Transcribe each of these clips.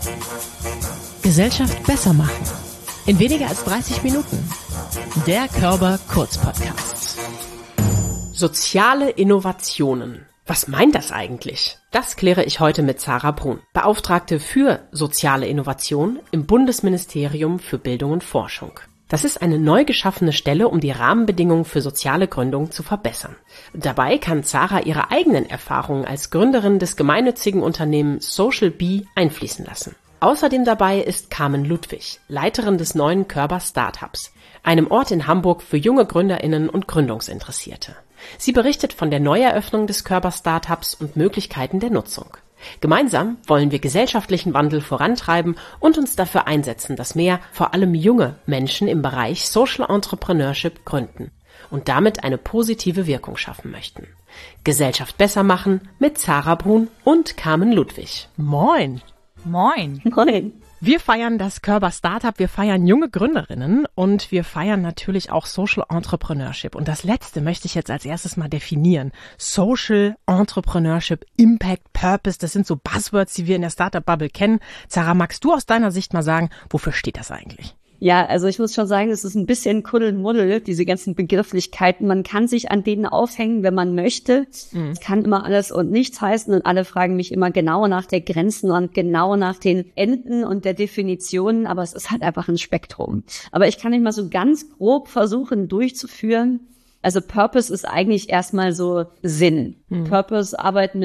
Gesellschaft besser machen. In weniger als 30 Minuten. Der Körber-Kurz-Podcast. Soziale Innovationen. Was meint das eigentlich? Das kläre ich heute mit Sarah Brun, Beauftragte für soziale Innovation im Bundesministerium für Bildung und Forschung. Das ist eine neu geschaffene Stelle, um die Rahmenbedingungen für soziale Gründung zu verbessern. Dabei kann Sarah ihre eigenen Erfahrungen als Gründerin des gemeinnützigen Unternehmens Social Bee einfließen lassen. Außerdem dabei ist Carmen Ludwig, Leiterin des neuen Körber Startups, einem Ort in Hamburg für junge GründerInnen und Gründungsinteressierte. Sie berichtet von der Neueröffnung des Körber Startups und Möglichkeiten der Nutzung. Gemeinsam wollen wir gesellschaftlichen Wandel vorantreiben und uns dafür einsetzen, dass mehr, vor allem junge Menschen im Bereich Social Entrepreneurship gründen und damit eine positive Wirkung schaffen möchten. Gesellschaft besser machen mit Sarah Brun und Carmen Ludwig. Moin! Moin! Moin! Wir feiern das Körber Startup, wir feiern junge Gründerinnen und wir feiern natürlich auch Social Entrepreneurship. Und das Letzte möchte ich jetzt als erstes mal definieren. Social Entrepreneurship, Impact, Purpose, das sind so Buzzwords, die wir in der Startup-Bubble kennen. Sarah, magst du aus deiner Sicht mal sagen, wofür steht das eigentlich? Ja, also ich muss schon sagen, es ist ein bisschen Kuddelmuddel, diese ganzen Begrifflichkeiten. Man kann sich an denen aufhängen, wenn man möchte. Es kann immer alles und nichts heißen und alle fragen mich immer genau nach der Grenzen und genau nach den Enden und der Definitionen, aber es ist halt einfach ein Spektrum. Aber ich kann nicht mal so ganz grob versuchen durchzuführen. Also Purpose ist eigentlich erstmal so Sinn. Purpose, arbeiten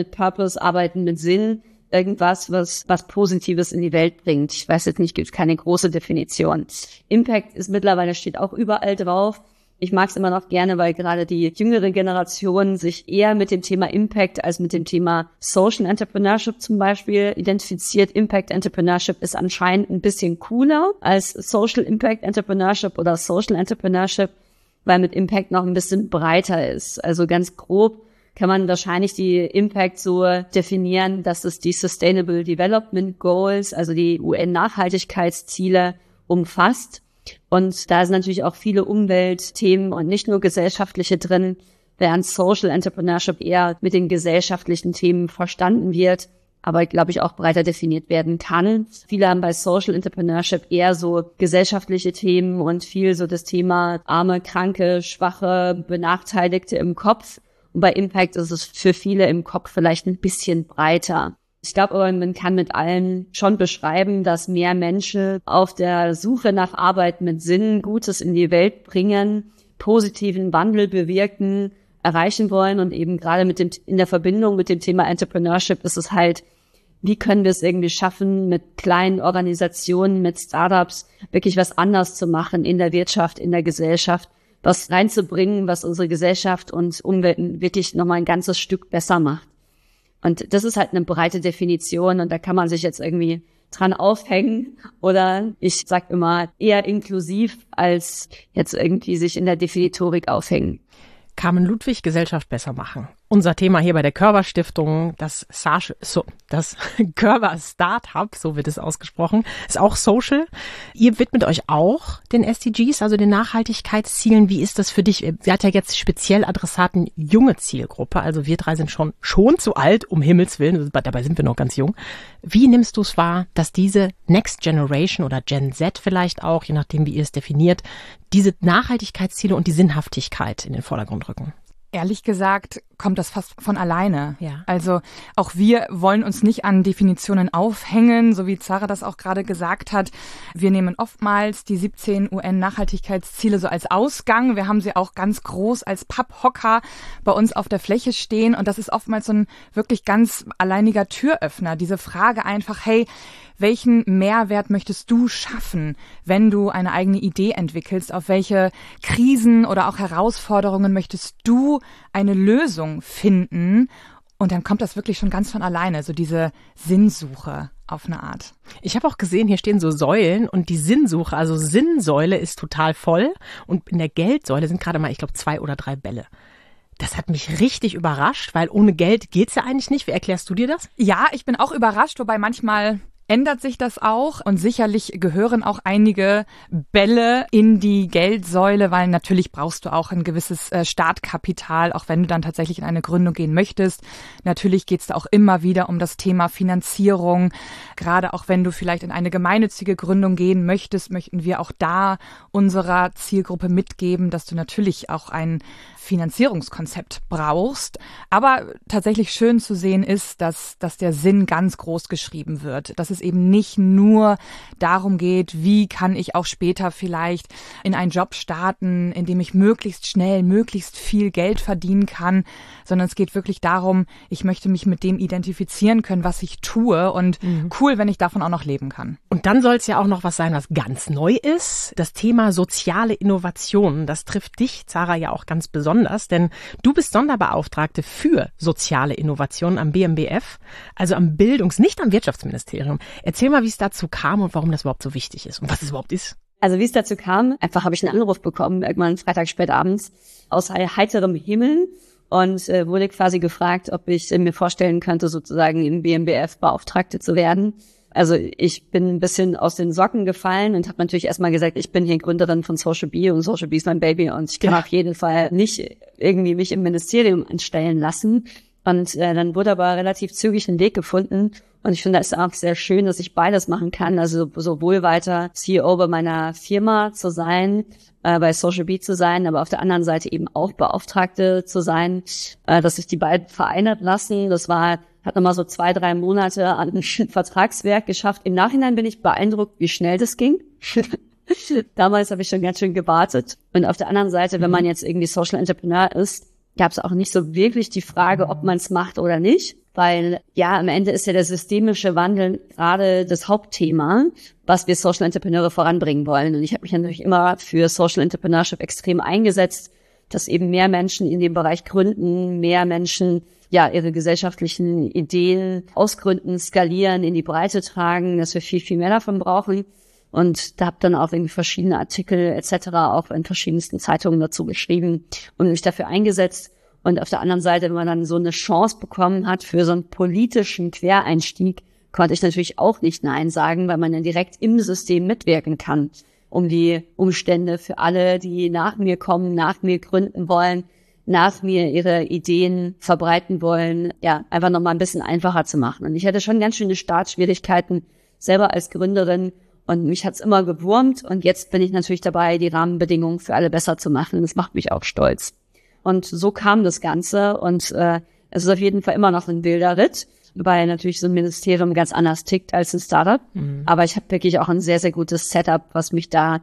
mit Sinn. Irgendwas, was Positives in die Welt bringt. Ich weiß jetzt nicht, gibt es keine große Definition. Impact ist mittlerweile, steht auch überall drauf. Ich mag es immer noch gerne, weil gerade die jüngere Generation sich eher mit dem Thema Impact als mit dem Thema Social Entrepreneurship zum Beispiel identifiziert. Impact Entrepreneurship ist anscheinend ein bisschen cooler als Social Impact Entrepreneurship oder Social Entrepreneurship, weil mit Impact noch ein bisschen breiter ist. Also ganz grob kann man wahrscheinlich die Impact so definieren, dass es die Sustainable Development Goals, also die UN-Nachhaltigkeitsziele umfasst. Und da sind natürlich auch viele Umweltthemen und nicht nur gesellschaftliche drin, während Social Entrepreneurship eher mit den gesellschaftlichen Themen verstanden wird, aber, glaube ich, auch breiter definiert werden kann. Viele haben bei Social Entrepreneurship eher so gesellschaftliche Themen und viel so das Thema arme, kranke, schwache, Benachteiligte im Kopf. Und bei Impact ist es für viele im Kopf vielleicht ein bisschen breiter. Ich glaube aber, man kann mit allen schon beschreiben, dass mehr Menschen auf der Suche nach Arbeit mit Sinn Gutes in die Welt bringen, positiven Wandel bewirken, erreichen wollen. Und eben gerade in der Verbindung mit dem Thema Entrepreneurship ist es halt, wie können wir es irgendwie schaffen, mit kleinen Organisationen, mit Startups wirklich was anders zu machen in der Wirtschaft, in der Gesellschaft, was reinzubringen, was unsere Gesellschaft und Umwelt wirklich nochmal ein ganzes Stück besser macht. Und das ist halt eine breite Definition und da kann man sich jetzt irgendwie dran aufhängen oder ich sag immer eher inklusiv als jetzt irgendwie sich in der Definitorik aufhängen. Carmen Ludwig, Gesellschaft besser machen. Unser Thema hier bei der Körber Stiftung, das Körber Startup, so wird es ausgesprochen, ist auch Social. Ihr widmet euch auch den SDGs, also den Nachhaltigkeitszielen. Wie ist das für dich? Ihr seid ja jetzt speziell Adressaten junge Zielgruppe, also wir drei sind schon zu alt, um Himmels Willen, dabei sind wir noch ganz jung. Wie nimmst du es wahr, dass diese Next Generation oder Gen Z vielleicht auch, je nachdem wie ihr es definiert, diese Nachhaltigkeitsziele und die Sinnhaftigkeit in den Vordergrund rücken? Ehrlich gesagt kommt das fast von alleine. Ja. Also auch wir wollen uns nicht an Definitionen aufhängen, so wie Sarah das auch gerade gesagt hat. Wir nehmen oftmals die 17 UN-Nachhaltigkeitsziele so als Ausgang. Wir haben sie auch ganz groß als Papphocker bei uns auf der Fläche stehen. Und das ist oftmals so ein wirklich ganz alleiniger Türöffner. Diese Frage einfach, hey, welchen Mehrwert möchtest du schaffen, wenn du eine eigene Idee entwickelst? Auf welche Krisen oder auch Herausforderungen möchtest du eine Lösung finden? Und dann kommt das wirklich schon ganz von alleine, so diese Sinnsuche auf eine Art. Ich habe auch gesehen, hier stehen so Säulen und die Sinnsuche, also Sinnsäule ist total voll und in der Geldsäule sind gerade mal, ich glaube, 2 oder 3 Bälle. Das hat mich richtig überrascht, weil ohne Geld geht's ja eigentlich nicht. Wie erklärst du dir das? Ja, ich bin auch überrascht, wobei manchmal ändert sich das auch und sicherlich gehören auch einige Bälle in die Geldsäule, weil natürlich brauchst du auch ein gewisses Startkapital, auch wenn du dann tatsächlich in eine Gründung gehen möchtest. Natürlich geht es da auch immer wieder um das Thema Finanzierung. Gerade auch wenn du vielleicht in eine gemeinnützige Gründung gehen möchtest, möchten wir auch da unserer Zielgruppe mitgeben, dass du natürlich auch ein Finanzierungskonzept brauchst. Aber tatsächlich schön zu sehen ist, dass der Sinn ganz groß geschrieben wird. Dass es eben nicht nur darum geht, wie kann ich auch später vielleicht in einen Job starten, in dem ich möglichst schnell, möglichst viel Geld verdienen kann, sondern es geht wirklich darum, ich möchte mich mit dem identifizieren können, was ich tue und cool, wenn ich davon auch noch leben kann. Und dann soll es ja auch noch was sein, was ganz neu ist. Das Thema soziale Innovation, das trifft dich, Zara, ja auch ganz besonders, denn du bist Sonderbeauftragte für soziale Innovation am BMBF, also am nicht am Wirtschaftsministerium. Erzähl mal, wie es dazu kam und warum das überhaupt so wichtig ist und was es überhaupt ist. Also wie es dazu kam, einfach habe ich einen Anruf bekommen, irgendwann Freitag spät abends, aus heiterem Himmel und wurde quasi gefragt, ob ich mir vorstellen könnte, sozusagen im BMBF Beauftragte zu werden. Also ich bin ein bisschen aus den Socken gefallen und habe natürlich erstmal gesagt, ich bin hier Gründerin von Social Bee und Social Bee ist mein Baby und ich kann auf jeden Fall nicht irgendwie mich im Ministerium anstellen lassen. Und dann wurde aber relativ zügig ein Weg gefunden. Und ich finde, es ist auch sehr schön, dass ich beides machen kann. Also sowohl weiter CEO bei meiner Firma zu sein, bei Social Bee zu sein, aber auf der anderen Seite eben auch Beauftragte zu sein, dass sich die beiden vereinert lassen. Das hat nochmal so 2-3 Monate an Vertragswerk geschafft. Im Nachhinein bin ich beeindruckt, wie schnell das ging. Damals habe ich schon ganz schön gewartet. Und auf der anderen Seite, wenn man jetzt irgendwie Social Entrepreneur ist, gab es auch nicht so wirklich die Frage, ob man es macht oder nicht. Weil ja, am Ende ist ja der systemische Wandel gerade das Hauptthema, was wir Social Entrepreneure voranbringen wollen. Und ich habe mich natürlich immer für Social Entrepreneurship extrem eingesetzt, dass eben mehr Menschen in dem Bereich gründen, mehr Menschen ja ihre gesellschaftlichen Ideen ausgründen, skalieren, in die Breite tragen, dass wir viel, viel mehr davon brauchen. Und da habe dann auch irgendwie verschiedene Artikel etc. auch in verschiedensten Zeitungen dazu geschrieben und mich dafür eingesetzt. Und auf der anderen Seite, wenn man dann so eine Chance bekommen hat für so einen politischen Quereinstieg, konnte ich natürlich auch nicht Nein sagen, weil man dann direkt im System mitwirken kann, um die Umstände für alle, die nach mir kommen, nach mir gründen wollen, nach mir ihre Ideen verbreiten wollen, ja, einfach nochmal ein bisschen einfacher zu machen. Und ich hatte schon ganz schöne Startschwierigkeiten selber als Gründerin und mich hat's immer gewurmt. Und jetzt bin ich natürlich dabei, die Rahmenbedingungen für alle besser zu machen. Das macht mich auch stolz. Und so kam das Ganze und es ist auf jeden Fall immer noch ein wilder Ritt, weil natürlich so ein Ministerium ganz anders tickt als ein Startup. Aber ich habe wirklich auch ein sehr, sehr gutes Setup, was mich da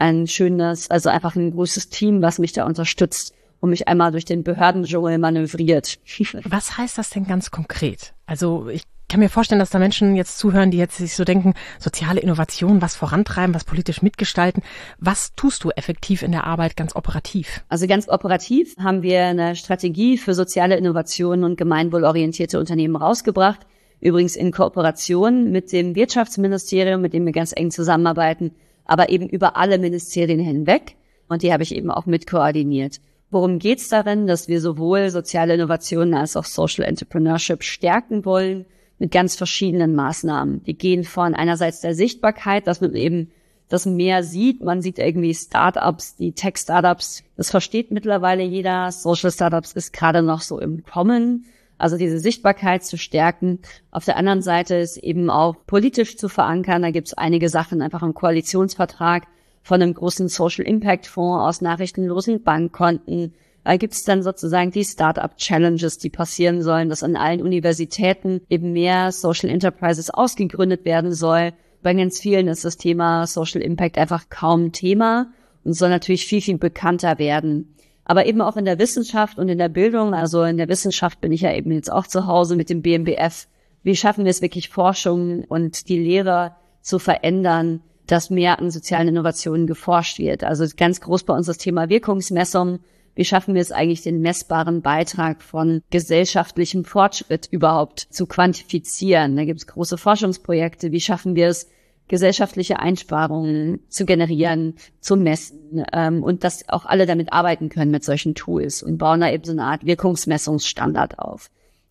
also einfach ein großes Team, was mich da unterstützt und mich einmal durch den Behördendschungel manövriert. Was heißt das denn ganz konkret? Also ich kann mir vorstellen, dass da Menschen jetzt zuhören, die jetzt sich so denken, soziale Innovation, was vorantreiben, was politisch mitgestalten. Was tust du effektiv in der Arbeit ganz operativ? Also ganz operativ haben wir eine Strategie für soziale Innovationen und gemeinwohlorientierte Unternehmen rausgebracht. Übrigens in Kooperation mit dem Wirtschaftsministerium, mit dem wir ganz eng zusammenarbeiten, aber eben über alle Ministerien hinweg. Und die habe ich eben auch mit koordiniert. Worum geht's darin? Dass wir sowohl soziale Innovationen als auch Social Entrepreneurship stärken wollen, mit ganz verschiedenen Maßnahmen. Die gehen von einerseits der Sichtbarkeit, dass man eben das mehr sieht. Man sieht irgendwie Startups, die Tech-Startups. Das versteht mittlerweile jeder. Social Startups ist gerade noch so im Kommen. Also diese Sichtbarkeit zu stärken. Auf der anderen Seite ist eben auch politisch zu verankern. Da gibt's einige Sachen einfach im Koalitionsvertrag von einem großen Social Impact Fonds aus nachrichtenlosen Bankkonten. Da gibt's dann sozusagen die Startup Challenges, die passieren sollen, dass an allen Universitäten eben mehr Social Enterprises ausgegründet werden soll. Bei ganz vielen ist das Thema Social Impact einfach kaum Thema und soll natürlich viel, viel bekannter werden. Aber eben auch in der Wissenschaft und in der Bildung, also in der Wissenschaft bin ich ja eben jetzt auch zu Hause mit dem BMBF. Wie schaffen wir es wirklich, Forschung und die Lehre zu verändern, dass mehr an sozialen Innovationen geforscht wird? Also ganz groß bei uns das Thema Wirkungsmessung. Wie schaffen wir es eigentlich, den messbaren Beitrag von gesellschaftlichem Fortschritt überhaupt zu quantifizieren? Da gibt es große Forschungsprojekte. Wie schaffen wir es, gesellschaftliche Einsparungen zu generieren, zu messen und dass auch alle damit arbeiten können mit solchen Tools und bauen da eben so eine Art Wirkungsmessungsstandard auf.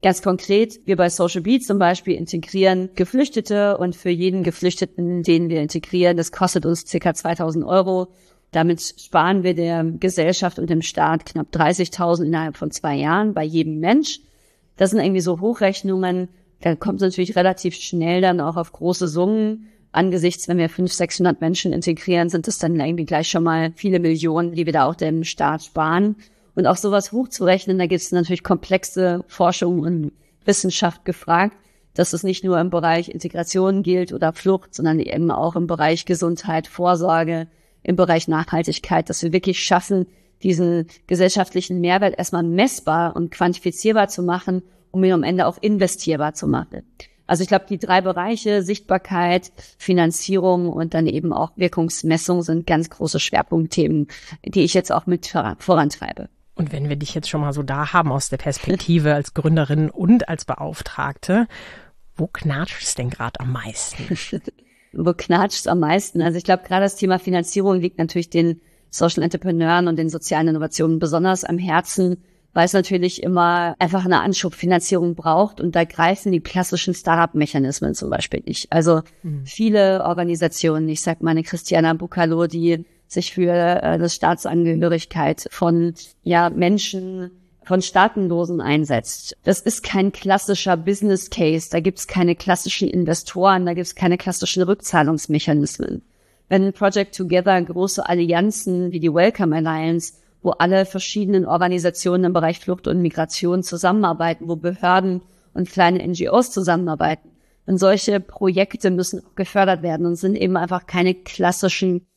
Ganz konkret, wir bei Social Bee zum Beispiel integrieren Geflüchtete und für jeden Geflüchteten, den wir integrieren, das kostet uns ca. 2.000 €. Damit sparen wir der Gesellschaft und dem Staat knapp 30.000 innerhalb von 2 Jahren bei jedem Mensch. Das sind irgendwie so Hochrechnungen. Da kommt es natürlich relativ schnell dann auch auf große Summen. Angesichts, wenn wir 500-600 Menschen integrieren, sind es dann irgendwie gleich schon mal viele Millionen, die wir da auch dem Staat sparen. Und auch sowas hochzurechnen, da gibt es natürlich komplexe Forschung und Wissenschaft gefragt, dass es nicht nur im Bereich Integration gilt oder Flucht, sondern eben auch im Bereich Gesundheit, Vorsorge, im Bereich Nachhaltigkeit, dass wir wirklich schaffen, diesen gesellschaftlichen Mehrwert erstmal messbar und quantifizierbar zu machen, um ihn am Ende auch investierbar zu machen. Also ich glaube, die 3 Bereiche, Sichtbarkeit, Finanzierung und dann eben auch Wirkungsmessung sind ganz große Schwerpunktthemen, die ich jetzt auch mit vorantreibe. Und wenn wir dich jetzt schon mal so da haben aus der Perspektive als Gründerin und als Beauftragte, wo knatscht es denn gerade am meisten? Wo knatscht es am meisten? Also ich glaube, gerade das Thema Finanzierung liegt natürlich den Social Entrepreneuren und den sozialen Innovationen besonders am Herzen, weil es natürlich immer einfach eine Anschubfinanzierung braucht und da greifen die klassischen Startup-Mechanismen zum Beispiel nicht. Also viele Organisationen, ich sag mal eine Christiana Bucalo, die sich für das Staatsangehörigkeit von Menschen, von Staatenlosen einsetzt. Das ist kein klassischer Business Case, da gibt's keine klassischen Investoren, da gibt's keine klassischen Rückzahlungsmechanismen. Wenn Project Together große Allianzen wie die Welcome Alliance, wo alle verschiedenen Organisationen im Bereich Flucht und Migration zusammenarbeiten, wo Behörden und kleine NGOs zusammenarbeiten. Und solche Projekte müssen auch gefördert werden und sind eben einfach keine klassischen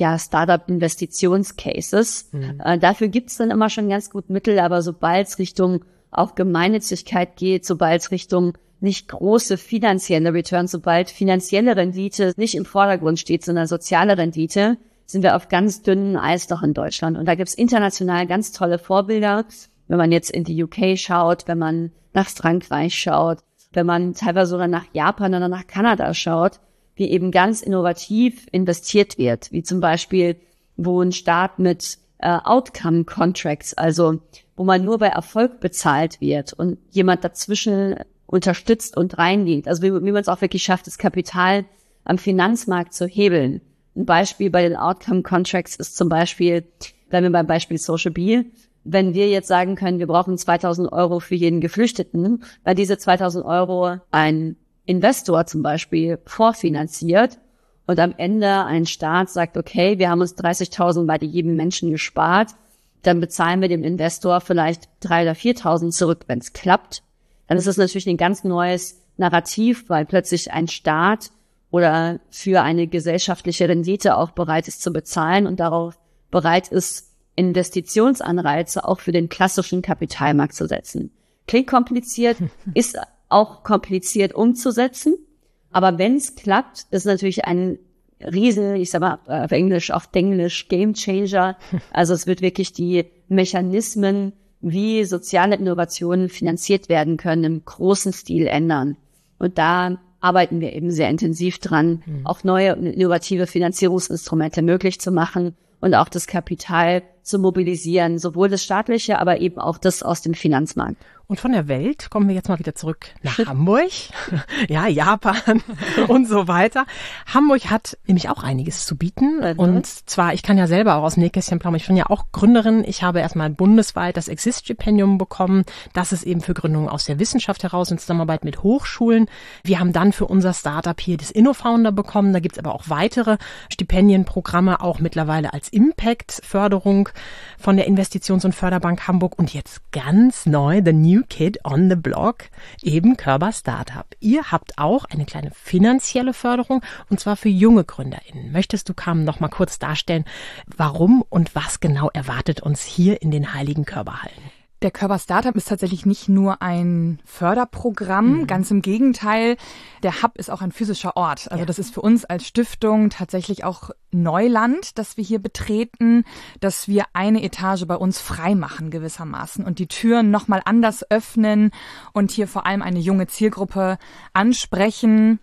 Startup-Investitionscases. Dafür gibt's dann immer schon ganz gut Mittel, aber sobald es Richtung auch Gemeinnützigkeit geht, sobald es Richtung nicht große finanzielle Returns, sobald finanzielle Rendite nicht im Vordergrund steht, sondern soziale Rendite, sind wir auf ganz dünnem Eis noch in Deutschland. Und da gibt's international ganz tolle Vorbilder. Wenn man jetzt in die UK schaut, wenn man nach Frankreich schaut, wenn man teilweise sogar nach Japan oder nach Kanada schaut, wie eben ganz innovativ investiert wird. Wie zum Beispiel, wo ein Staat mit Outcome Contracts, also wo man nur bei Erfolg bezahlt wird und jemand dazwischen unterstützt und reingeht. Also wie man es auch wirklich schafft, das Kapital am Finanzmarkt zu hebeln. Ein Beispiel bei den Outcome Contracts ist zum Beispiel, bleiben wir beim Beispiel Social Bee, wenn wir jetzt sagen können, wir brauchen 2.000 € für jeden Geflüchteten, weil diese 2.000 € ein Investor zum Beispiel vorfinanziert und am Ende ein Staat sagt, okay, wir haben uns 30.000 bei jedem Menschen gespart, dann bezahlen wir dem Investor vielleicht 3.000 oder 4.000 zurück, wenn es klappt. Dann ist es natürlich ein ganz neues Narrativ, weil plötzlich ein Staat oder für eine gesellschaftliche Rendite auch bereit ist zu bezahlen und darauf bereit ist, Investitionsanreize auch für den klassischen Kapitalmarkt zu setzen. Klingt kompliziert, ist auch kompliziert umzusetzen, aber wenn es klappt, ist natürlich ein riesen, ich sag mal auf Englisch, Game Changer. Also es wird wirklich die Mechanismen, wie soziale Innovationen finanziert werden können, im großen Stil ändern. Und da arbeiten wir eben sehr intensiv dran, auch neue und innovative Finanzierungsinstrumente möglich zu machen und auch das Kapital zu mobilisieren, sowohl das staatliche, aber eben auch das aus dem Finanzmarkt. Und von der Welt kommen wir jetzt mal wieder zurück nach Hamburg, ja, Japan und so weiter. Hamburg hat nämlich auch einiges zu bieten. Und zwar, ich kann ja selber auch aus dem Nähkästchen plaudern, ich bin ja auch Gründerin. Ich habe erstmal bundesweit das Exist-Stipendium bekommen. Das ist eben für Gründungen aus der Wissenschaft heraus in Zusammenarbeit mit Hochschulen. Wir haben dann für unser Startup hier das InnoFounder bekommen. Da gibt's aber auch weitere Stipendienprogramme, auch mittlerweile als Impact-Förderung von der Investitions- und Förderbank Hamburg. Und jetzt ganz neu, the new kid on the block, eben Körber Startup. Ihr habt auch eine kleine finanzielle Förderung und zwar für junge GründerInnen. Möchtest du, Carmen, noch mal kurz darstellen, warum und was genau erwartet uns hier in den heiligen Körberhallen? Der Körber Startup ist tatsächlich nicht nur ein Förderprogramm, ganz im Gegenteil. Der Hub ist auch ein physischer Ort. Also das ist für uns als Stiftung tatsächlich auch Neuland, das wir hier betreten, dass wir eine Etage bei uns frei machen gewissermaßen und die Türen nochmal anders öffnen und hier vor allem eine junge Zielgruppe ansprechen.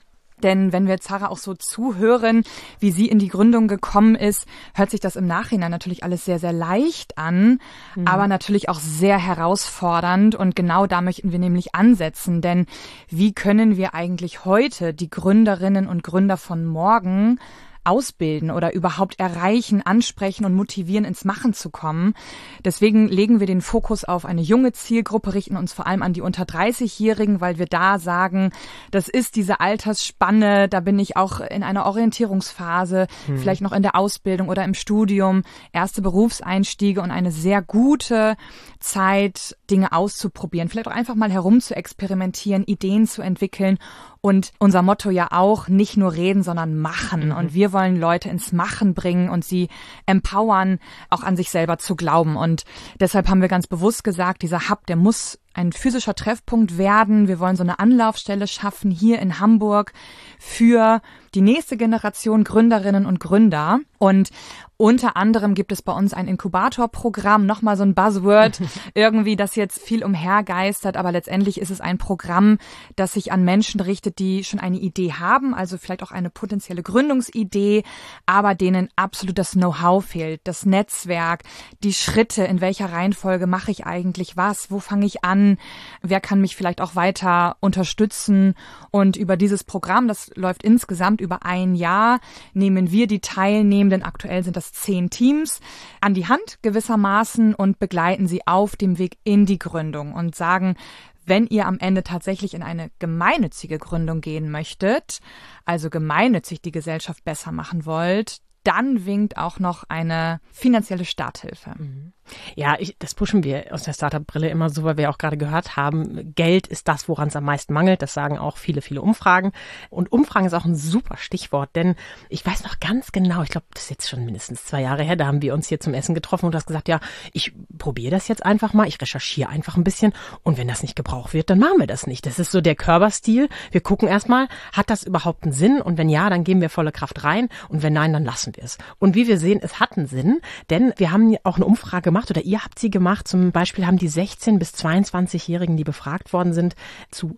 Denn wenn wir Zara auch so zuhören, wie sie in die Gründung gekommen ist, hört sich das im Nachhinein natürlich alles sehr, sehr leicht an, aber natürlich auch sehr herausfordernd. Und genau da möchten wir nämlich ansetzen. Denn wie können wir eigentlich heute die Gründerinnen und Gründer von morgen ausbilden oder überhaupt erreichen, ansprechen und motivieren, ins Machen zu kommen. Deswegen legen wir den Fokus auf eine junge Zielgruppe, richten uns vor allem an die unter 30-Jährigen, weil wir da sagen, das ist diese Altersspanne, da bin ich auch in einer Orientierungsphase, vielleicht noch in der Ausbildung oder im Studium, erste Berufseinstiege und eine sehr gute Zeit, Dinge auszuprobieren, vielleicht auch einfach mal herum zu experimentieren, Ideen zu entwickeln. Und unser Motto ja auch, nicht nur reden, sondern machen. Und wir wollen Leute ins Machen bringen und sie empowern, auch an sich selber zu glauben. Und deshalb haben wir ganz bewusst gesagt, dieser Hub, der muss ein physischer Treffpunkt werden. Wir wollen so eine Anlaufstelle schaffen hier in Hamburg für die nächste Generation Gründerinnen und Gründer. Und unter anderem gibt es bei uns ein Inkubatorprogramm, nochmal so ein Buzzword, irgendwie, das jetzt viel umhergeistert, aber letztendlich ist es ein Programm, das sich an Menschen richtet, die schon eine Idee haben, also vielleicht auch eine potenzielle Gründungsidee, aber denen absolut das Know-how fehlt, das Netzwerk, die Schritte, in welcher Reihenfolge mache ich eigentlich was, wo fange ich an, wer kann mich vielleicht auch weiter unterstützen. Und über dieses Programm, das läuft insgesamt über ein Jahr, nehmen wir die Teilnehmenden, aktuell sind das 10 Teams, an die Hand gewissermaßen und begleiten sie auf dem Weg in die Gründung und sagen, wenn ihr am Ende tatsächlich in eine gemeinnützige Gründung gehen möchtet, also gemeinnützig die Gesellschaft besser machen wollt, dann winkt auch noch eine finanzielle Starthilfe. Ja, das pushen wir aus der Startup-Brille immer so, weil wir auch gerade gehört haben, Geld ist das, woran es am meisten mangelt. Das sagen auch viele, viele Umfragen. Und Umfragen ist auch ein super Stichwort, denn ich weiß noch ganz genau, ich glaube, das ist jetzt schon mindestens 2 Jahre her, da haben wir uns hier zum Essen getroffen und du hast gesagt, ja, ich probiere das jetzt einfach mal, ich recherchiere einfach ein bisschen und wenn das nicht gebraucht wird, dann machen wir das nicht. Das ist so der Körperstil. Wir gucken erstmal, hat das überhaupt einen Sinn? Und wenn ja, dann geben wir volle Kraft rein und wenn nein, dann lassen wir es. Und wie wir sehen, es hat einen Sinn, denn wir haben auch eine Umfrage gemacht oder ihr habt sie gemacht. Zum Beispiel haben die 16- bis 22-Jährigen, die befragt worden sind, zu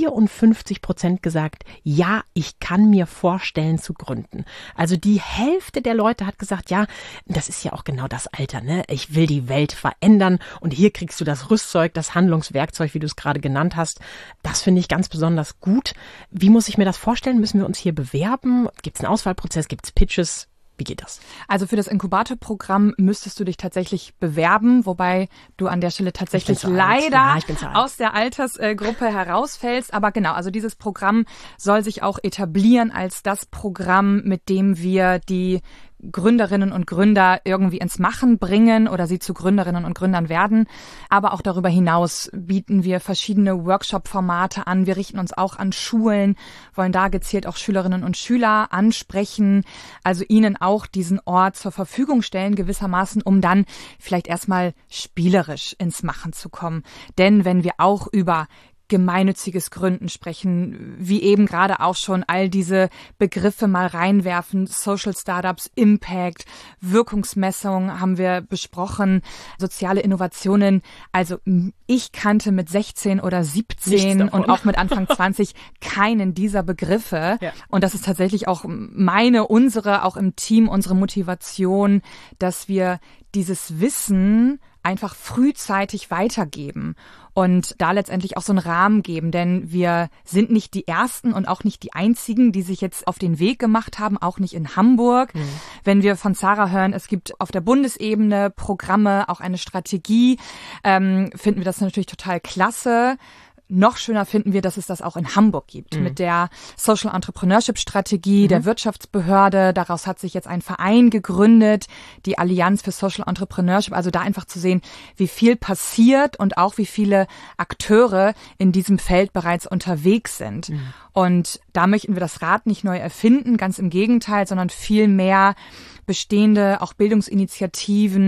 54% gesagt, ja, ich kann mir vorstellen zu gründen. Also die Hälfte der Leute hat gesagt, ja, das ist ja auch genau das Alter, ne? Ich will die Welt verändern und hier kriegst du das Rüstzeug, das Handlungswerkzeug, wie du es gerade genannt hast. Das finde ich ganz besonders gut. Wie muss ich mir das vorstellen? Müssen wir uns hier bewerben? Gibt es einen Auswahlprozess? Gibt es Pitches? Wie geht das? Also für das Inkubatorprogramm müsstest du dich tatsächlich bewerben, wobei du an der Stelle tatsächlich leider aus der Altersgruppe herausfällst. Aber genau, also dieses Programm soll sich auch etablieren als das Programm, mit dem wir die Gründerinnen und Gründer irgendwie ins Machen bringen oder sie zu Gründerinnen und Gründern werden. Aber auch darüber hinaus bieten wir verschiedene Workshop-Formate an. Wir richten uns auch an Schulen, wollen da gezielt auch Schülerinnen und Schüler ansprechen, also ihnen auch diesen Ort zur Verfügung stellen, gewissermaßen, um dann vielleicht erstmal spielerisch ins Machen zu kommen. Denn wenn wir auch über gemeinnütziges Gründen sprechen, wie eben gerade auch schon all diese Begriffe mal reinwerfen, Social Startups, Impact, Wirkungsmessung haben wir besprochen, soziale Innovationen. Also ich kannte mit 16 oder 17 und auch mit Anfang 20 keinen dieser Begriffe. Ja. Und das ist tatsächlich auch unsere, auch im Team, unsere Motivation, dass wir dieses Wissen einfach frühzeitig weitergeben und da letztendlich auch so einen Rahmen geben, denn wir sind nicht die Ersten und auch nicht die Einzigen, die sich jetzt auf den Weg gemacht haben, auch nicht in Hamburg. Wenn wir von Zara hören, es gibt auf der Bundesebene Programme, auch eine Strategie, finden wir das natürlich total klasse. Noch schöner finden wir, dass es das auch in Hamburg gibt, mit der Social Entrepreneurship Strategie der Wirtschaftsbehörde. Daraus hat sich jetzt ein Verein gegründet, die Allianz für Social Entrepreneurship. Also da einfach zu sehen, wie viel passiert und auch wie viele Akteure in diesem Feld bereits unterwegs sind. Und da möchten wir das Rad nicht neu erfinden, ganz im Gegenteil, sondern viel mehr bestehende, auch Bildungsinitiativen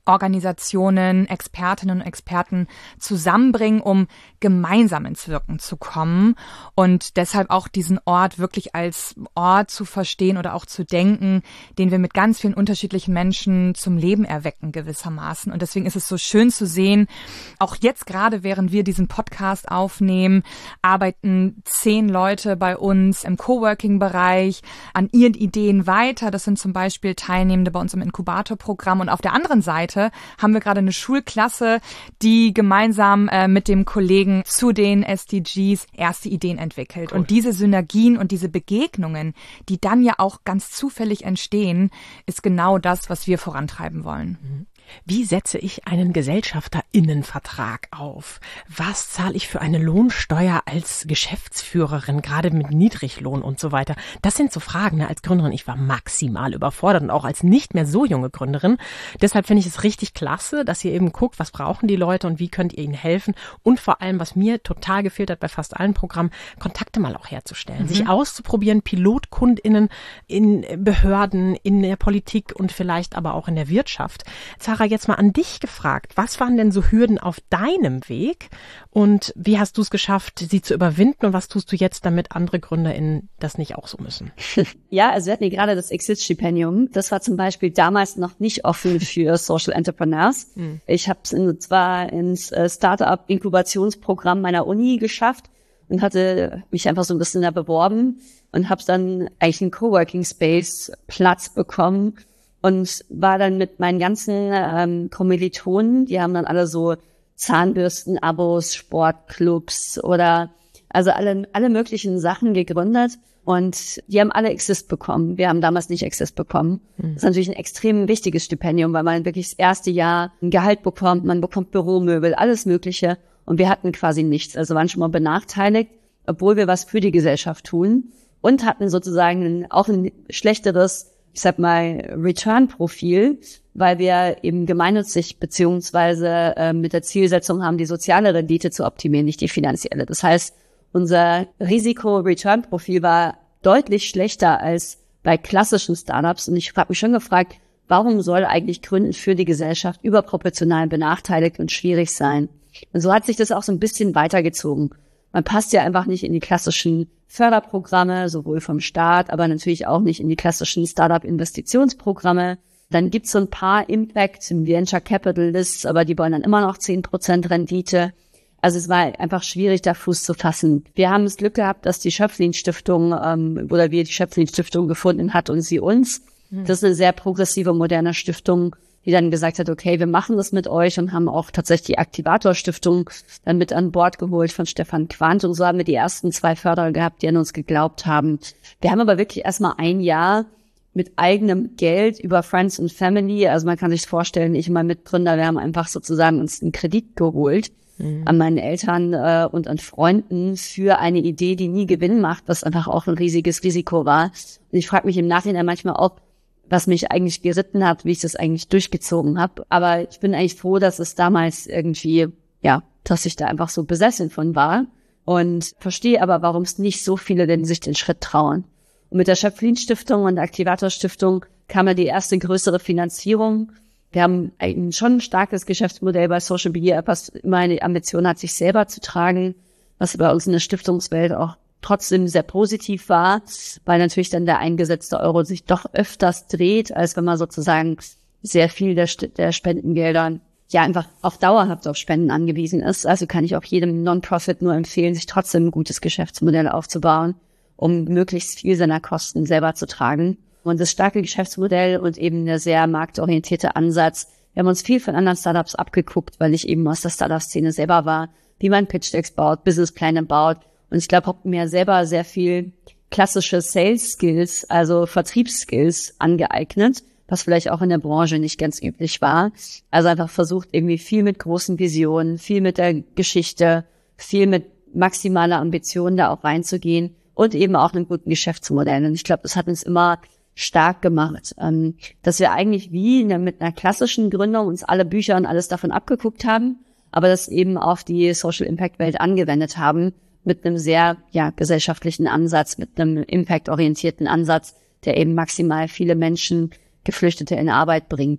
Organisationen, Expertinnen und Experten zusammenbringen, um gemeinsam ins Wirken zu kommen und deshalb auch diesen Ort wirklich als Ort zu verstehen oder auch zu denken, den wir mit ganz vielen unterschiedlichen Menschen zum Leben erwecken gewissermaßen. Und deswegen ist es so schön zu sehen, auch jetzt gerade, während wir diesen Podcast aufnehmen, arbeiten 10 Leute bei uns im Coworking-Bereich an ihren Ideen weiter. Das sind zum Beispiel Teilnehmende bei uns im Inkubator-Programm. Und auf der anderen Seite haben wir gerade eine Schulklasse, die gemeinsam mit dem Kollegen zu den SDGs erste Ideen entwickelt. Cool. Und diese Synergien und diese Begegnungen, die dann ja auch ganz zufällig entstehen, ist genau das, was wir vorantreiben wollen. Wie setze ich einen GesellschafterInnenvertrag auf? Was zahle ich für eine Lohnsteuer als Geschäftsführerin, gerade mit Niedriglohn und so weiter? Das sind so Fragen, ne? Als Gründerin, ich war maximal überfordert und auch als nicht mehr so junge Gründerin. Deshalb finde ich es richtig klasse, dass ihr eben guckt, was brauchen die Leute und wie könnt ihr ihnen helfen? Und vor allem, was mir total gefehlt hat bei fast allen Programmen, Kontakte mal auch herzustellen, sich auszuprobieren, PilotkundInnen in Behörden, in der Politik und vielleicht aber auch in der Wirtschaft. Sarah, jetzt mal an dich gefragt. Was waren denn so Hürden auf deinem Weg und wie hast du es geschafft, sie zu überwinden und was tust du jetzt, damit andere GründerInnen das nicht auch so müssen? Ja, also wir hatten hier gerade das Exit-Stipendium. Das war zum Beispiel damals noch nicht offen für Social Entrepreneurs. Ich habe es zwar ins Startup-Inkubationsprogramm meiner Uni geschafft und hatte mich einfach so ein bisschen da beworben und habe dann eigentlich einen Coworking-Space-Platz bekommen. Und war dann mit meinen ganzen Kommilitonen, die haben dann alle so Zahnbürsten-Abos, Sportclubs oder also alle möglichen Sachen gegründet. Und die haben alle Exist bekommen. Wir haben damals nicht Exist bekommen. Das ist natürlich ein extrem wichtiges Stipendium, weil man wirklich das erste Jahr ein Gehalt bekommt, man bekommt Büromöbel, alles Mögliche. Und wir hatten quasi nichts, also waren schon mal benachteiligt, obwohl wir was für die Gesellschaft tun. Und hatten sozusagen auch ein schlechteres, ich sag mal, Return-Profil, weil wir eben gemeinnützig beziehungsweise mit der Zielsetzung haben, die soziale Rendite zu optimieren, nicht die finanzielle. Das heißt, unser Risiko-Return-Profil war deutlich schlechter als bei klassischen Startups. Und ich habe mich schon gefragt, warum soll eigentlich Gründen für die Gesellschaft überproportional benachteiligt und schwierig sein? Und so hat sich das auch so ein bisschen weitergezogen. Man passt ja einfach nicht in die klassischen Förderprogramme, sowohl vom Staat, aber natürlich auch nicht in die klassischen Startup-Investitionsprogramme. Dann gibt's so ein paar Impact Venture Capitalists, aber die wollen dann immer noch 10% Rendite. Also es war einfach schwierig, da Fuß zu fassen. Wir haben das Glück gehabt, dass die Schöpflin-Stiftung oder wir die Schöpflin-Stiftung gefunden hat und sie uns. Das ist eine sehr progressive, moderne Stiftung, die dann gesagt hat, okay, wir machen das mit euch und haben auch tatsächlich die Aktivator-Stiftung dann mit an Bord geholt von Stefan Quandt. Und so haben wir die ersten 2 Förderer gehabt, die an uns geglaubt haben. Wir haben aber wirklich erstmal ein Jahr mit eigenem Geld über Friends and Family, also man kann sich vorstellen, ich und mein Mitgründer, wir haben einfach sozusagen uns einen Kredit geholt an meinen Eltern und an Freunden für eine Idee, die nie Gewinn macht, was einfach auch ein riesiges Risiko war. Und ich frage mich im Nachhinein manchmal auch, was mich eigentlich geritten hat, wie ich das eigentlich durchgezogen habe. Aber ich bin eigentlich froh, dass es damals irgendwie, ja, dass ich da einfach so besessen von war. Und verstehe aber, warum es nicht so viele denn sich den Schritt trauen. Und mit der Schöpflin-Stiftung und der Aktivator-Stiftung kam ja die erste größere Finanzierung. Wir haben schon ein starkes Geschäftsmodell bei Social Media, was immer eine Ambition hat, sich selber zu tragen, was bei uns in der Stiftungswelt auch trotzdem sehr positiv war, weil natürlich dann der eingesetzte Euro sich doch öfters dreht, als wenn man sozusagen sehr viel der Spendengelder ja einfach auf dauerhaft auf Spenden angewiesen ist. Also kann ich auch jedem Non-Profit nur empfehlen, sich trotzdem ein gutes Geschäftsmodell aufzubauen, um möglichst viel seiner Kosten selber zu tragen. Und das starke Geschäftsmodell und eben der sehr marktorientierte Ansatz, wir haben uns viel von anderen Startups abgeguckt, weil ich eben aus der Startup-Szene selber war, wie man Pitch-Decks baut, Businesspläne baut. Und ich glaube, habe mir selber sehr viel klassische Sales-Skills, also Vertriebsskills angeeignet, was vielleicht auch in der Branche nicht ganz üblich war. Also einfach versucht, irgendwie viel mit großen Visionen, viel mit der Geschichte, viel mit maximaler Ambition da auch reinzugehen und eben auch einen guten Geschäftsmodell. Und ich glaube, das hat uns immer stark gemacht, dass wir eigentlich wie mit einer klassischen Gründung uns alle Bücher und alles davon abgeguckt haben, aber das eben auf die Social-Impact-Welt angewendet haben, mit einem sehr gesellschaftlichen Ansatz, mit einem impact-orientierten Ansatz, der eben maximal viele Menschen, Geflüchtete in Arbeit bringt.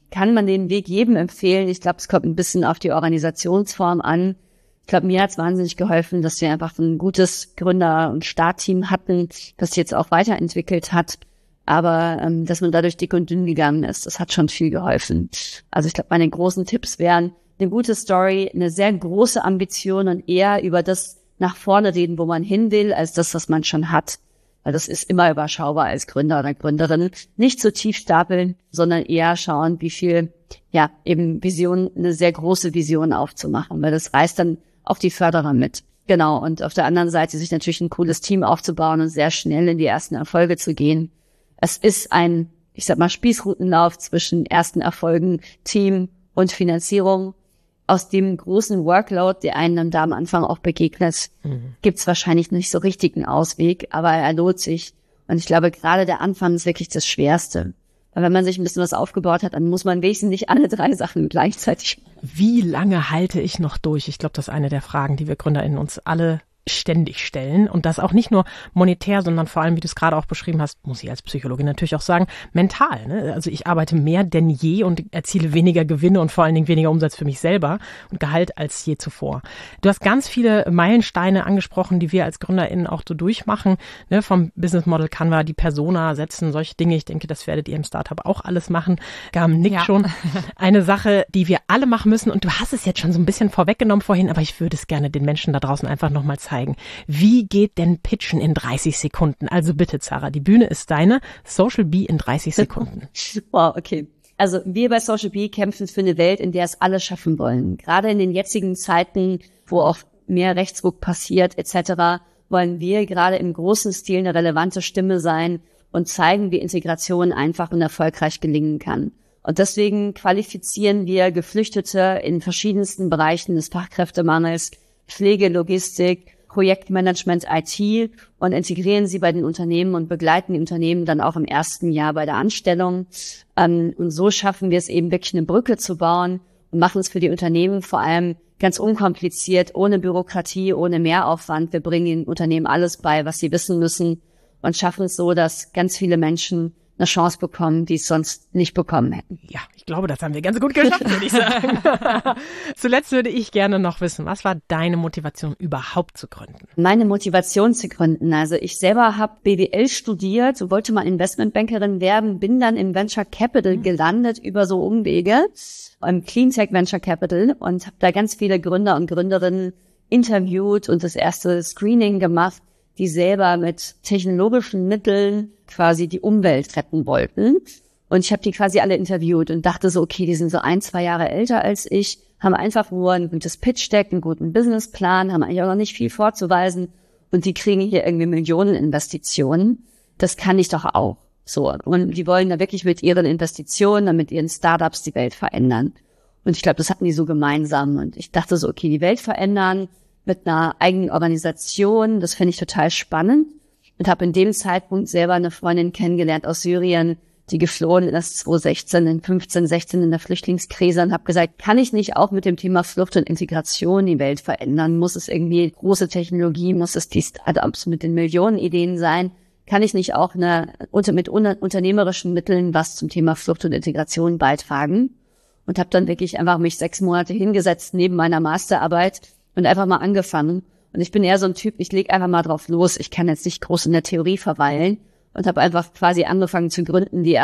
kann man den Weg jedem empfehlen. Ich glaube, es kommt ein bisschen auf die Organisationsform an. Ich glaube, mir hat es wahnsinnig geholfen, dass wir einfach ein gutes Gründer- und Startteam hatten, das jetzt auch weiterentwickelt hat. Aber dass man dadurch dick und dünn gegangen ist, das hat schon viel geholfen. Also ich glaube, meine großen Tipps wären eine gute Story, eine sehr große Ambition und eher über das nach vorne reden, wo man hin will, als das, was man schon hat. Weil das ist immer überschaubar als Gründer oder Gründerin. Nicht zu tief stapeln, sondern eher schauen, wie viel, eben Vision, eine sehr große Vision aufzumachen, weil das reißt dann auch die Förderer mit. Genau. Und auf der anderen Seite sich natürlich ein cooles Team aufzubauen und sehr schnell in die ersten Erfolge zu gehen. Es ist ein, Spießrutenlauf zwischen ersten Erfolgen, Team und Finanzierung. Aus dem großen Workload, der einem dann da am Anfang auch begegnet, gibt's wahrscheinlich nicht so richtig einen Ausweg, aber er lohnt sich. Und ich glaube, gerade der Anfang ist wirklich das Schwerste. Weil wenn man sich ein bisschen was aufgebaut hat, dann muss man wenigstens nicht alle 3 Sachen gleichzeitig machen. Wie lange halte ich noch durch? Ich glaube, das ist eine der Fragen, die wir GründerInnen uns alle ständig stellen und das auch nicht nur monetär, sondern vor allem, wie du es gerade auch beschrieben hast, muss ich als Psychologin natürlich auch sagen, mental. Ne? Also ich arbeite mehr denn je und erziele weniger Gewinne und vor allen Dingen weniger Umsatz für mich selber und Gehalt als je zuvor. Du hast ganz viele Meilensteine angesprochen, die wir als GründerInnen auch so durchmachen. Ne? Vom Business Model Canva, die Persona setzen, solche Dinge. Ich denke, das werdet ihr im Startup auch alles machen. Gaben nickt schon. Eine Sache, die wir alle machen müssen und du hast es jetzt schon so ein bisschen vorweggenommen vorhin, aber ich würde es gerne den Menschen da draußen einfach nochmal zeigen. Wie geht denn Pitchen in 30 Sekunden? Also bitte, Zara, die Bühne ist deine. Social Bee in 30 Sekunden. Wow, okay. Also wir bei Social Bee kämpfen für eine Welt, in der es alle schaffen wollen. Gerade in den jetzigen Zeiten, wo auch mehr Rechtsruck passiert etc., wollen wir gerade im großen Stil eine relevante Stimme sein und zeigen, wie Integration einfach und erfolgreich gelingen kann. Und deswegen qualifizieren wir Geflüchtete in verschiedensten Bereichen des Fachkräftemangels, Pflege, Logistik, Projektmanagement, IT und integrieren sie bei den Unternehmen und begleiten die Unternehmen dann auch im ersten Jahr bei der Anstellung. Und so schaffen wir es eben wirklich eine Brücke zu bauen und machen es für die Unternehmen vor allem ganz unkompliziert, ohne Bürokratie, ohne Mehraufwand. Wir bringen den Unternehmen alles bei, was sie wissen müssen und schaffen es so, dass ganz viele Menschen eine Chance bekommen, die es sonst nicht bekommen hätten. Ja, ich glaube, das haben wir ganz gut geschafft, würde ich sagen. Zuletzt würde ich gerne noch wissen, was war deine Motivation, überhaupt zu gründen? Meine Motivation zu gründen, also ich selber habe BWL studiert, wollte mal Investmentbankerin werden, bin dann im Venture Capital gelandet über so Umwege, im Cleantech Venture Capital und habe da ganz viele Gründer und Gründerinnen interviewt und das erste Screening gemacht, die selber mit technologischen Mitteln quasi die Umwelt retten wollten. Und ich habe die quasi alle interviewt und dachte so, okay, die sind so 1-2 Jahre älter als ich, haben einfach nur ein gutes Pitch-Deck, einen guten Businessplan, haben eigentlich auch noch nicht viel vorzuweisen und die kriegen hier irgendwie Millioneninvestitionen. Das kann ich doch auch. So. Und die wollen da wirklich mit ihren Investitionen, mit ihren Startups die Welt verändern. Und ich glaube, das hatten die so gemeinsam. Und ich dachte so, okay, die Welt verändern mit einer eigenen Organisation, das finde ich total spannend. Und habe in dem Zeitpunkt selber eine Freundin kennengelernt aus Syrien, die geflohen ist 2016, in 15, 16 in der Flüchtlingskrise und habe gesagt, kann ich nicht auch mit dem Thema Flucht und Integration die Welt verändern? Muss es irgendwie große Technologie, muss es die Startups mit den Millionenideen sein? Kann ich nicht auch mit unternehmerischen Mitteln was zum Thema Flucht und Integration beitragen? Und habe dann wirklich einfach mich 6 Monate hingesetzt neben meiner Masterarbeit und einfach mal angefangen. Und ich bin eher so ein Typ, ich lege einfach mal drauf los. Ich kann jetzt nicht groß in der Theorie verweilen und habe einfach quasi angefangen zu gründen, mich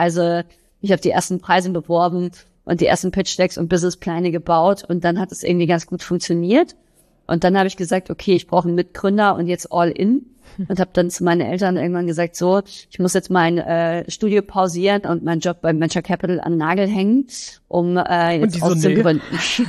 auf die ersten Preise beworben und die ersten Pitch-Decks und Businesspläne gebaut. Und dann hat es irgendwie ganz gut funktioniert. Und dann habe ich gesagt, okay, ich brauche einen Mitgründer und jetzt all in. Und habe dann zu meinen Eltern irgendwann gesagt, so, ich muss jetzt mein Studio pausieren und meinen Job beim Venture Capital an den Nagel hängen, um jetzt auszugründen.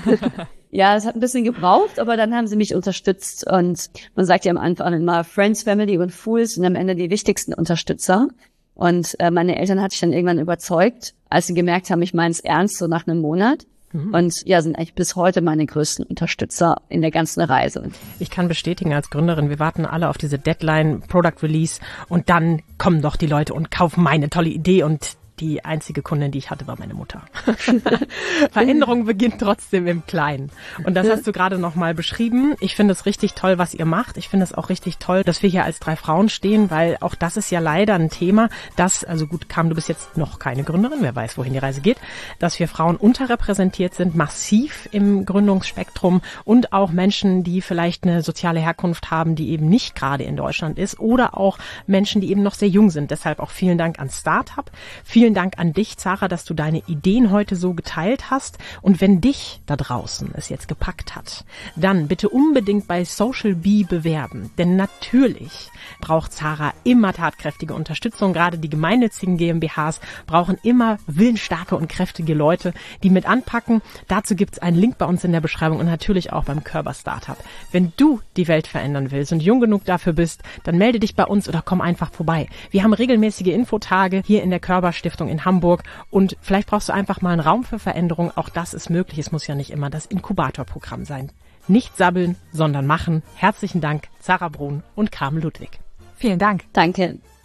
Ja, es hat ein bisschen gebraucht, aber dann haben sie mich unterstützt und man sagt ja am Anfang immer Friends, Family und Fools sind am Ende die wichtigsten Unterstützer. Und meine Eltern hatte ich dann irgendwann überzeugt, als sie gemerkt haben, ich meine es ernst, so nach einem Monat. Und ja, sind eigentlich bis heute meine größten Unterstützer in der ganzen Reise. Ich kann bestätigen als Gründerin, wir warten alle auf diese Deadline, Product Release und dann kommen doch die Leute und kaufen meine tolle Idee und die einzige Kundin, die ich hatte, war meine Mutter. Veränderung beginnt trotzdem im Kleinen. Und das hast du gerade nochmal beschrieben. Ich finde es richtig toll, was ihr macht. Ich finde es auch richtig toll, dass wir hier als 3 Frauen stehen, weil auch das ist ja leider ein Thema, dass, also gut, Carmen, du bist jetzt noch keine Gründerin, wer weiß, wohin die Reise geht, dass wir Frauen unterrepräsentiert sind, massiv im Gründungsspektrum und auch Menschen, die vielleicht eine soziale Herkunft haben, die eben nicht gerade in Deutschland ist oder auch Menschen, die eben noch sehr jung sind. Deshalb auch vielen Dank an Startup. Vielen Dank an dich, Zara, dass du deine Ideen heute so geteilt hast. Und wenn dich da draußen es jetzt gepackt hat, dann bitte unbedingt bei Social Bee bewerben. Denn natürlich braucht Zara immer tatkräftige Unterstützung. Gerade die gemeinnützigen GmbHs brauchen immer willensstarke und kräftige Leute, die mit anpacken. Dazu gibt's einen Link bei uns in der Beschreibung und natürlich auch beim Körber Startup. Wenn du die Welt verändern willst und jung genug dafür bist, dann melde dich bei uns oder komm einfach vorbei. Wir haben regelmäßige Infotage hier in der Körber Stiftung in Hamburg und vielleicht brauchst du einfach mal einen Raum für Veränderung. Auch das ist möglich. Es muss ja nicht immer das Inkubatorprogramm sein. Nicht sabbeln, sondern machen. Herzlichen Dank, Zara Brun und Carmen Ludwig. Vielen Dank. Danke.